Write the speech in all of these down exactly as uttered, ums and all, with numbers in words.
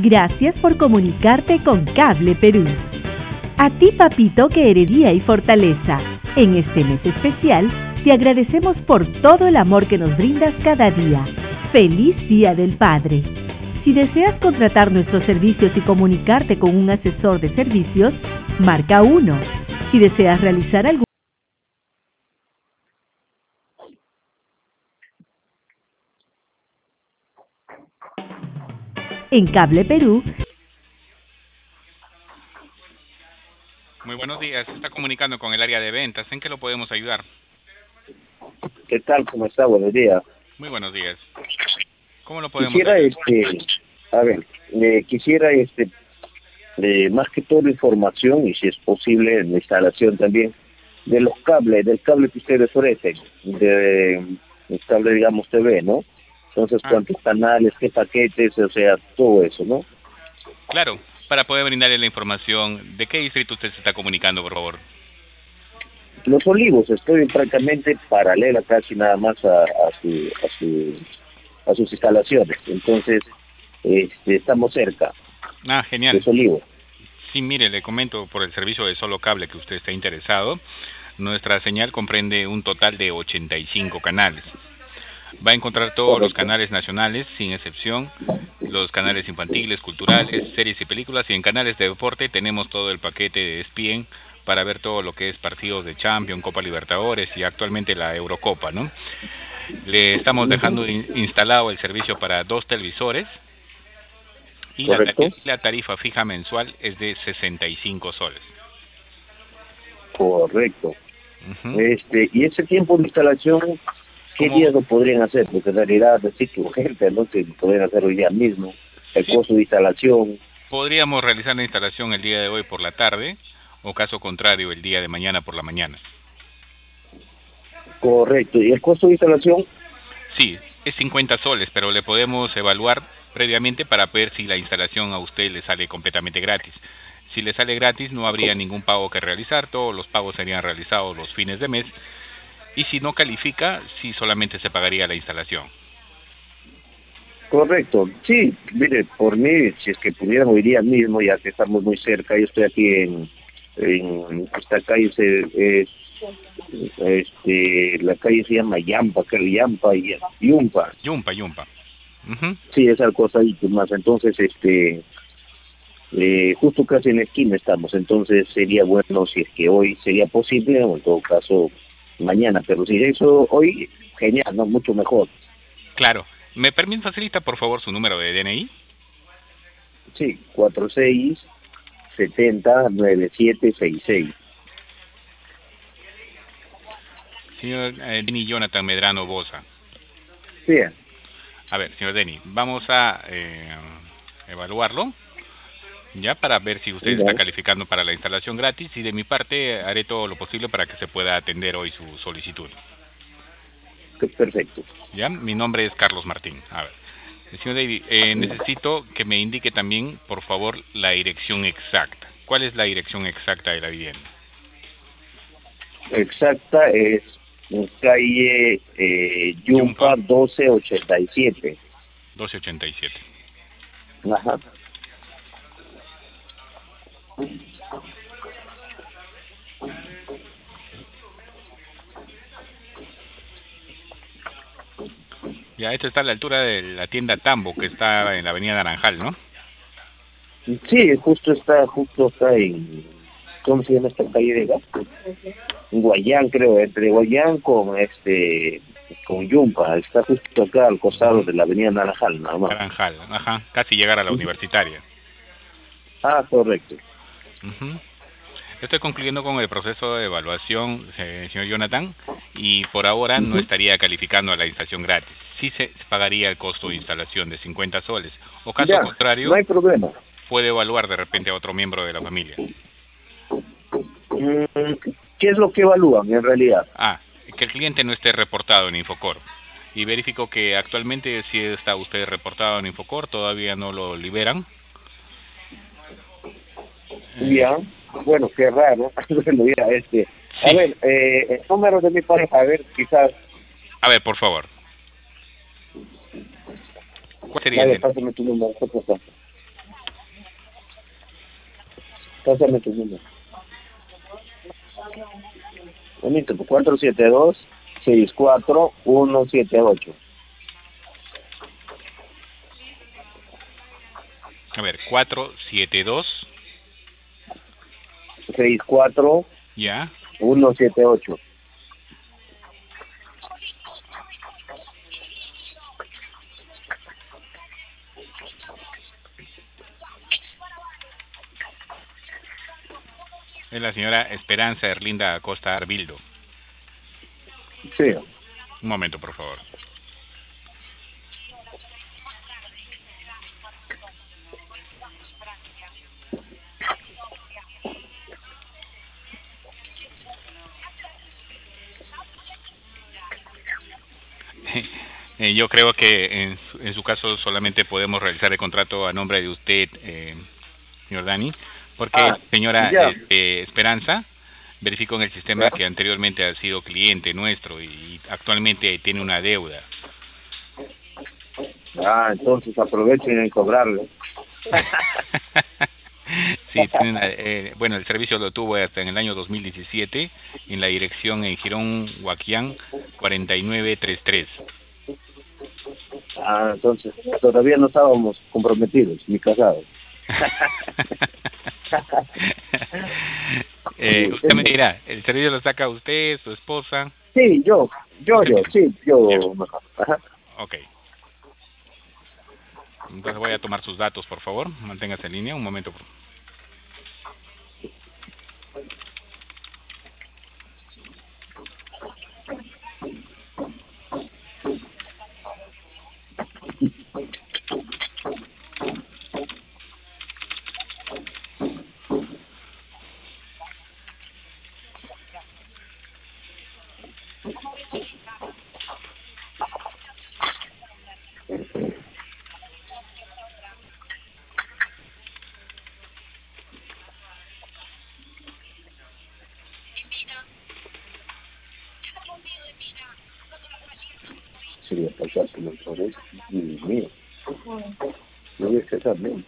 Gracias por comunicarte con Cable Perú. A ti, papito, que heredía y fortaleza. En este mes especial, te agradecemos por todo el amor que nos brindas cada día. ¡Feliz Día del Padre! Si deseas contratar nuestros servicios y comunicarte con un asesor de servicios, marca uno. Si deseas realizar algún en Cable Perú. Muy buenos días, se está comunicando con el área de ventas. ¿En qué lo podemos ayudar? ¿Qué tal? ¿Cómo está? Buenos días. Muy buenos días. ¿Cómo lo podemos Quisiera, ayudar? este, a ver, eh, quisiera, este, eh, más que todo información y si es posible la instalación también de los cables, del cable que ustedes ofrecen, de el cable, digamos, T V, ¿no? Entonces, Ah. cuántos canales, qué paquetes, o sea, todo eso, ¿no? Claro, para poder brindarle la información, ¿de qué distrito usted se está comunicando, por favor? Los Olivos, estoy prácticamente paralela casi nada más a, a, su, a, su, a sus instalaciones, entonces este, estamos cerca. Ah, genial. Los Olivos. Sí, mire, le comento por el servicio de solo cable que usted está interesado. Nuestra señal comprende un total de ochenta y cinco canales. Va a encontrar todos Correcto. los canales nacionales, sin excepción, los canales infantiles, culturales, series y películas, y en canales de deporte tenemos todo el paquete de E S P N para ver todo lo que es partidos de Champions, Copa Libertadores y actualmente la Eurocopa, ¿no? Le estamos dejando in instalado el servicio para dos televisores y la, Correcto. la tarifa fija mensual es de sesenta y cinco soles. Correcto. Uh-huh. Este, y ese tiempo de instalación, ¿qué ¿Cómo? días lo podrían hacer? Porque en realidad decir que urgente, ¿no? Que lo podrían hacer hoy día mismo. El Sí. costo de instalación. Podríamos realizar la instalación el día de hoy por la tarde, o caso contrario, el día de mañana por la mañana. Correcto. ¿Y el costo de instalación? Sí, es cincuenta soles, pero le podemos evaluar previamente para ver si la instalación a usted le sale completamente gratis. Si le sale gratis, no habría ningún pago que realizar, todos los pagos serían realizados los fines de mes. Y si no califica, sí solamente se pagaría la instalación. Correcto. Sí, mire, por mí, si es que pudiéramos hoy día mismo, ya que estamos muy cerca, yo estoy aquí en, en esta calle, se, es, este, la calle se llama Yampa, creo, Yampa y Yumpa. Yumpa, Yumpa. Uh-huh. Sí, esa cosa ahí más. Entonces, este, eh, justo casi en la esquina estamos. Entonces sería bueno si es que hoy sería posible, o en todo caso mañana. Pero si eso hoy, genial, no, mucho mejor. Claro. ¿Me permite facilita por favor su número de D N I? Sí, cuatro seis setenta nueve siete seis seis. Señor eh, Denny Jonathan Medrano Bosa. Sí. A ver, señor Denny, vamos a eh, evaluarlo, ya para ver si usted Ya. está calificando para la instalación gratis, y de mi parte haré todo lo posible para que se pueda atender hoy su solicitud. Perfecto. Ya, mi nombre es Carlos Martín. A ver, señor David, eh, necesito que me indique también, por favor, la dirección exacta. ¿Cuál es la dirección exacta de la vivienda? Exacta es en calle eh, Yumpa, Yumpa. doce ochenta y siete. doce ochenta y siete. Ajá. Ya, esto está a la altura de la tienda Tambo, que está en la avenida Naranjal, ¿no? Sí, justo está, justo está en, ¿cómo se llama esta calle de Gasco? En Guayán, creo, entre Guayán con este, con Yumpa, está justo acá al costado de la avenida Naranjal, nada más. Naranjal, ajá, casi llegar a la universitaria. Ah, correcto. Uh-huh. Estoy concluyendo con el proceso de evaluación, eh, señor Jonathan, y por ahora no estaría calificando a la instalación gratis. Sí se pagaría el costo de instalación de cincuenta soles, o caso Ya, contrario, no hay problema. puede evaluar de repente a otro miembro de la familia. Mm, ¿Qué es lo que evalúan en realidad? Ah, que el cliente no esté reportado en Infocor. Y verifico que actualmente si está usted reportado en Infocor, todavía no lo liberan. Ya, Eh, bueno, qué raro. Bueno, ya, este, a sí. ver, eh, el número de mi pareja, a ver, quizás. A ver, por favor. ¿Cuál sería Vale, el de... pásame tu número, por favor. Pásame tu número. Bonito, cuatro siete dos, seis cuatro uno siete ocho. A ver, cuatro siete dos. seis cuatro Ya. uno siete ocho. Es la señora Esperanza Erlinda Acosta Arbildo. Sí. Un momento, por favor. Eh, yo creo que en su, en su caso solamente podemos realizar el contrato a nombre de usted, eh, señor Dani, porque Ah, señora ya. este, Esperanza verificó en el sistema Ya. que anteriormente ha sido cliente nuestro y actualmente tiene una deuda. Ah, entonces aprovechen en cobrarle. Sí, tiene una, eh, bueno, el servicio lo tuvo hasta en el año dos mil diecisiete en la dirección en Girón Huaquián cuarenta y nueve treinta y tres. Ah, entonces todavía no estábamos comprometidos ni casados. eh, usted me dirá, ¿el servicio lo saca usted, su esposa? Sí, yo, yo, Usted yo, mismo. sí, yo. Ya. Ajá. Ok. Entonces voy a tomar sus datos, por favor. Manténgase en línea un momento. Por... Sería pasar por los flores y mío. No voy a estar bien.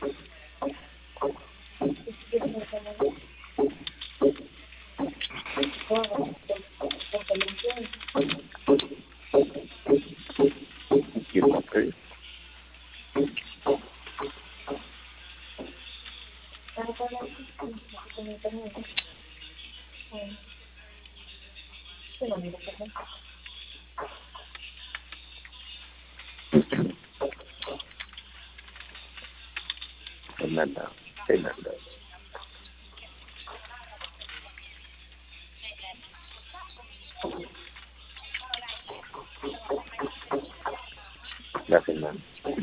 ¿Quién va a creer? Fernanda, Fernanda. La Fernanda.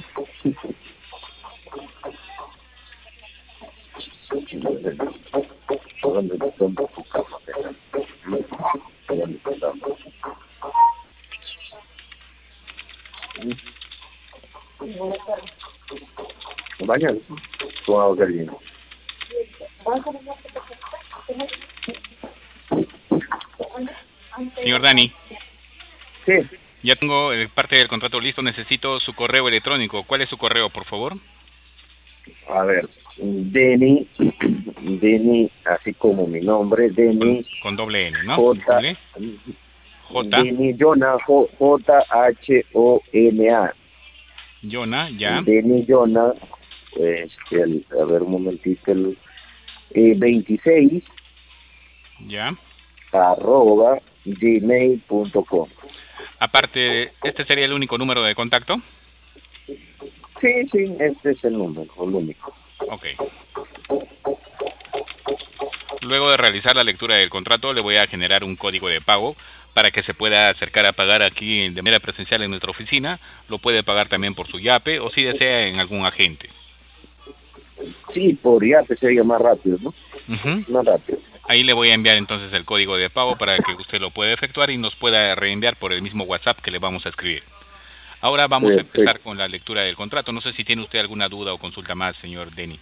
¿Dónde están tu casa, Fernanda? ¿Dónde estamos? Mañana, con agua caliente. Señor Dani, Sí. ya tengo eh, parte del contrato listo. Necesito su correo electrónico. ¿Cuál es su correo, por favor? A ver, Denny, Denny, así como mi nombre, Denny, Con, con doble N, ¿no? J, Doble. J. Denny Jona, J H O N A. Jona, ya. Denny Jona, este, el, a ver un momentito, el eh, veintiséis, Ya. arroba gmail punto com. Aparte, ¿este sería el único número de contacto? Sí, sí, este es el número, el único. Ok. Luego de realizar la lectura del contrato, le voy a generar un código de pago para que se pueda acercar a pagar aquí de manera presencial en nuestra oficina. Lo puede pagar también por su yape o si desea en algún agente. Sí, por ya te sería más rápido, ¿no? Uh-huh. Más rápido. Ahí le voy a enviar entonces el código de pago para que usted lo pueda efectuar y nos pueda reenviar por el mismo WhatsApp que le vamos a escribir. Ahora vamos Perfecto. a empezar con la lectura del contrato. No sé si tiene usted alguna duda o consulta más, señor Denny.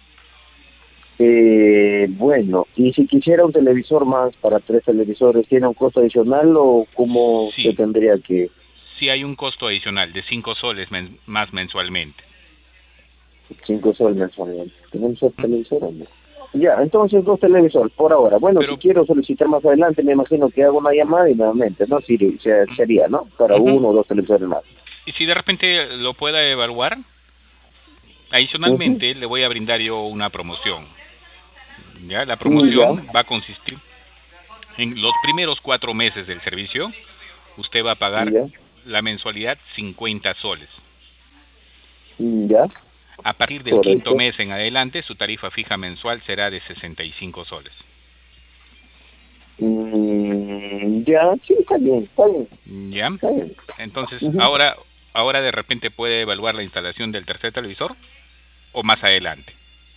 Eh, bueno, y si quisiera un televisor más para tres televisores, ¿tiene un costo adicional o cómo Sí. se tendría que...? Sí hay un costo adicional de cinco soles men más mensualmente. Cinco soles mensualmente. ¿Tenemos el televisor o no? Ya, entonces dos televisores por ahora. Bueno, Pero, si quiero solicitar más adelante, me imagino que hago una llamada y nuevamente, ¿no? Sí, sería, ¿no? Para uh-huh. uno o dos televisores más. Y si de repente lo pueda evaluar, adicionalmente uh-huh. le voy a brindar yo una promoción. Ya, la promoción ya. va a consistir en los primeros cuatro meses del servicio, usted va a pagar ya. la mensualidad cincuenta soles. Ya. A partir del Correcto. quinto mes en adelante, su tarifa fija mensual será de sesenta y cinco soles. Mm, ya, sí, está bien, está bien. ¿Ya? Está bien. Entonces, uh-huh. ahora, ahora de repente puede evaluar la instalación del tercer televisor o más adelante.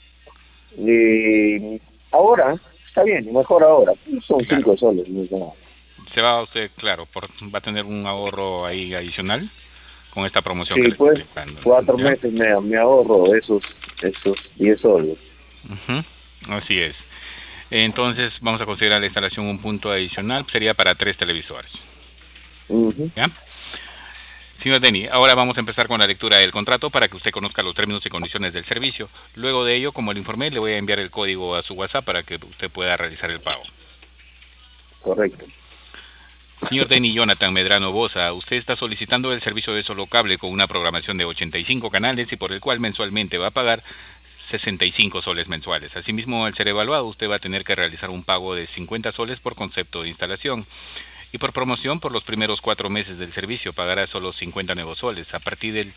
Eh, ahora, está bien, mejor ahora. Son claro. cinco soles. No. Se va usted, claro, por, va a tener un ahorro ahí adicional con esta promoción sí, que le pues, estoy explicando. Cuatro ¿ya? meses me, me ahorro esos esos diez soles. Uh-huh. Así es. Entonces vamos a considerar la instalación un punto adicional, sería para tres televisores. Uh-huh. ¿Ya? Señor Denny, ahora vamos a empezar con la lectura del contrato para que usted conozca los términos y condiciones del servicio. Luego de ello, como le informé, le voy a enviar el código a su WhatsApp para que usted pueda realizar el pago. Correcto. Señor Denny Jonathan Medrano Boza, usted está solicitando el servicio de solo cable con una programación de ochenta y cinco canales y por el cual mensualmente va a pagar sesenta y cinco soles mensuales. Asimismo, al ser evaluado, usted va a tener que realizar un pago de cincuenta soles por concepto de instalación. Y por promoción, por los primeros cuatro meses del servicio, pagará solo cincuenta nuevos soles. A partir del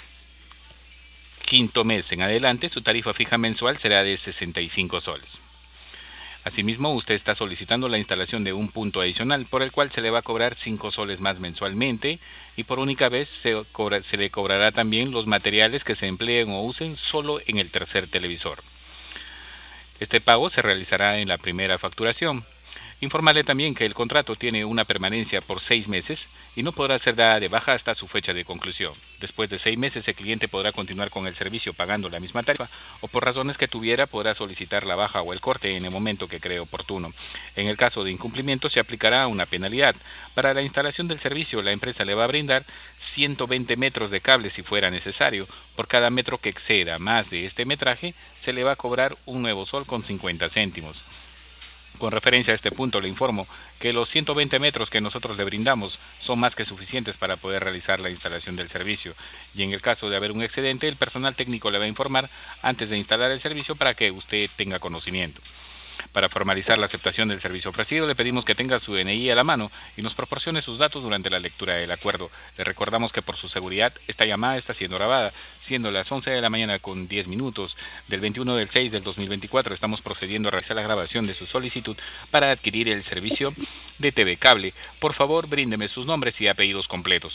quinto mes en adelante, su tarifa fija mensual será de sesenta y cinco soles. Asimismo, usted está solicitando la instalación de un punto adicional, por el cual se le va a cobrar cinco soles más mensualmente, y por única vez se, cobra, se le cobrará también los materiales que se empleen o usen solo en el tercer televisor. Este pago se realizará en la primera facturación. Informarle también que el contrato tiene una permanencia por seis meses y no podrá ser dada de baja hasta su fecha de conclusión. Después de seis meses, el cliente podrá continuar con el servicio pagando la misma tarifa o por razones que tuviera podrá solicitar la baja o el corte en el momento que cree oportuno. En el caso de incumplimiento se aplicará una penalidad. Para la instalación del servicio, la empresa le va a brindar ciento veinte metros de cable si fuera necesario. Por cada metro que exceda más de este metraje, se le va a cobrar un nuevo sol con cincuenta céntimos. Con referencia a este punto, le informo que los ciento veinte metros que nosotros le brindamos son más que suficientes para poder realizar la instalación del servicio, y en el caso de haber un excedente, el personal técnico le va a informar antes de instalar el servicio para que usted tenga conocimiento. Para formalizar la aceptación del servicio ofrecido, le pedimos que tenga su D N I a la mano y nos proporcione sus datos durante la lectura del acuerdo. Le recordamos que por su seguridad, esta llamada está siendo grabada, siendo las once de la mañana con diez minutos del veintiuno del seis del dos mil veinticuatro. Estamos procediendo a realizar la grabación de su solicitud para adquirir el servicio de T V Cable. Por favor, bríndeme sus nombres y apellidos completos.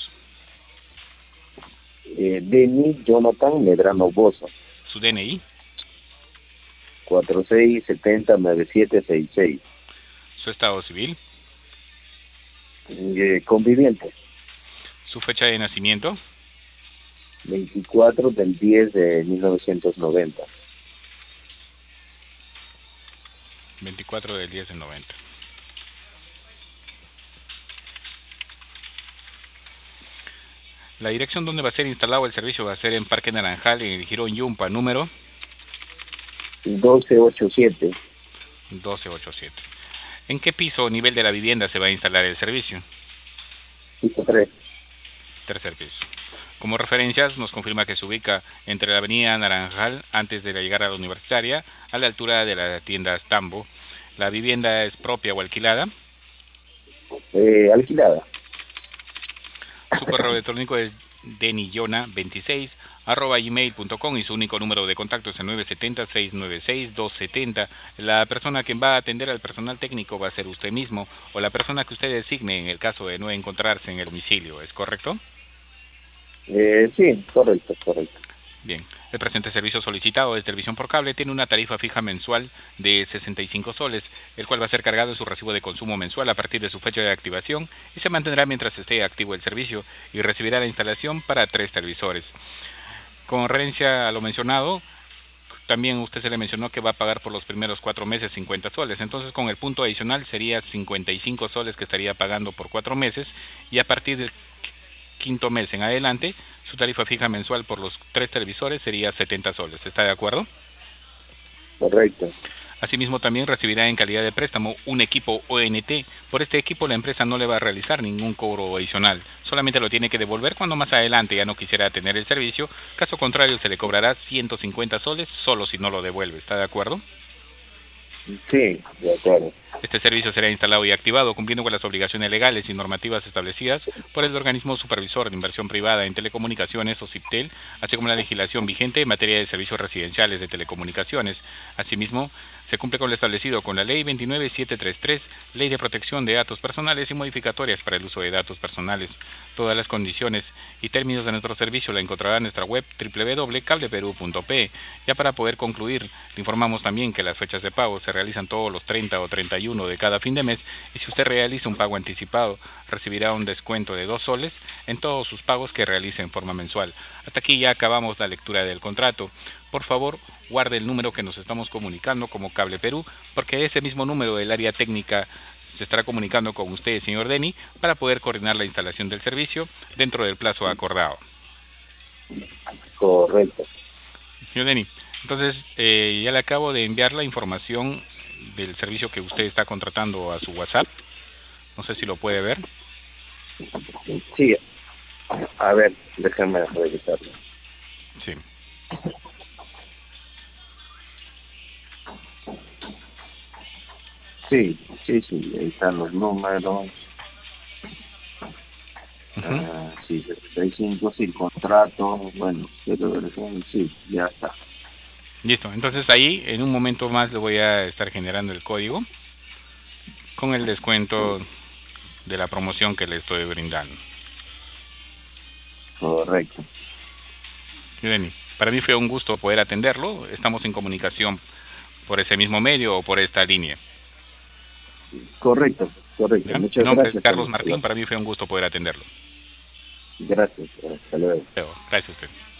Eh, Denny Jonathan Medrano Boza. ¿Su D N I? cuatro seis siete cero nueve siete seis seis. ¿Su estado civil? Eh, conviviente. ¿Su fecha de nacimiento? veinticuatro del diez de mil novecientos noventa. veinticuatro del diez del noventa. La dirección donde va a ser instalado el servicio va a ser en Parque Naranjal, en el Jirón Yumpa, número doce ochenta y siete. doce ochenta y siete. ¿En qué piso o nivel de la vivienda se va a instalar el servicio? Piso tres. Tercer piso. Como referencias, nos confirma que se ubica entre la avenida Naranjal, antes de llegar a la Universitaria, a la altura de la tienda Tambo. ¿La vivienda es propia o alquilada? Eh, alquilada. Su correo electrónico es denillona veintiséis arroba gmail punto com y su único número de contacto es el nueve siete cero seis nueve seis dos siete cero. La persona que va a atender al personal técnico va a ser usted mismo o la persona que usted designe en el caso de no encontrarse en el domicilio, ¿es correcto? Eh, sí, correcto, correcto. Bien, el presente servicio solicitado de televisión por cable tiene una tarifa fija mensual de sesenta y cinco soles, el cual va a ser cargado en su recibo de consumo mensual a partir de su fecha de activación y se mantendrá mientras esté activo el servicio y recibirá la instalación para tres televisores. Con referencia a lo mencionado, también usted se le mencionó que va a pagar por los primeros cuatro meses cincuenta soles, entonces con el punto adicional sería cincuenta y cinco soles que estaría pagando por cuatro meses y a partir del quinto mes en adelante, su tarifa fija mensual por los tres televisores sería setenta soles. ¿Está de acuerdo? Correcto. Asimismo, también recibirá en calidad de préstamo un equipo O N T. Por este equipo la empresa no le va a realizar ningún cobro adicional, solamente lo tiene que devolver cuando más adelante ya no quisiera tener el servicio. Caso contrario, se le cobrará ciento cincuenta soles solo si no lo devuelve. ¿Está de acuerdo? Sí, de acuerdo. Este servicio será instalado y activado cumpliendo con las obligaciones legales y normativas establecidas por el organismo supervisor de inversión privada en telecomunicaciones o CIPTEL, así como la legislación vigente en materia de servicios residenciales de telecomunicaciones. Asimismo, se cumple con lo establecido con la Ley veintinueve mil setecientos treinta y tres, Ley de Protección de Datos Personales y modificatorias para el uso de datos personales. Todas las condiciones y términos de nuestro servicio la encontrará en nuestra web doble u doble u doble u punto cable perú punto pe. Ya para poder concluir, le informamos también que las fechas de pago se realizan todos los treinta o treinta y uno de cada fin de mes, y si usted realiza un pago anticipado, recibirá un descuento de dos soles en todos sus pagos que realice en forma mensual. Hasta aquí ya acabamos la lectura del contrato. Por favor, guarde el número que nos estamos comunicando como Cable Perú, porque ese mismo número del área técnica se estará comunicando con usted, señor Denny, para poder coordinar la instalación del servicio dentro del plazo acordado. Correcto. Señor Denny, entonces eh, ya le acabo de enviar la información del servicio que usted está contratando a su WhatsApp. No sé si lo puede ver. Sí, a ver, déjame revisarlo. Sí. Sí, sí, sí, ahí están los números. Uh-huh. Ah, sí, sesenta y cinco, sí, contrato, bueno, sí, ya está. Listo, entonces ahí en un momento más le voy a estar generando el código con el descuento de la promoción que le estoy brindando. Correcto. Bien, para mí fue un gusto poder atenderlo. Estamos en comunicación por ese mismo medio o por esta línea. Correcto, correcto. ¿Ya? Muchas Mi nombre gracias. es Carlos Martín, para mí fue un gusto poder atenderlo. Gracias, hasta luego. Gracias a usted.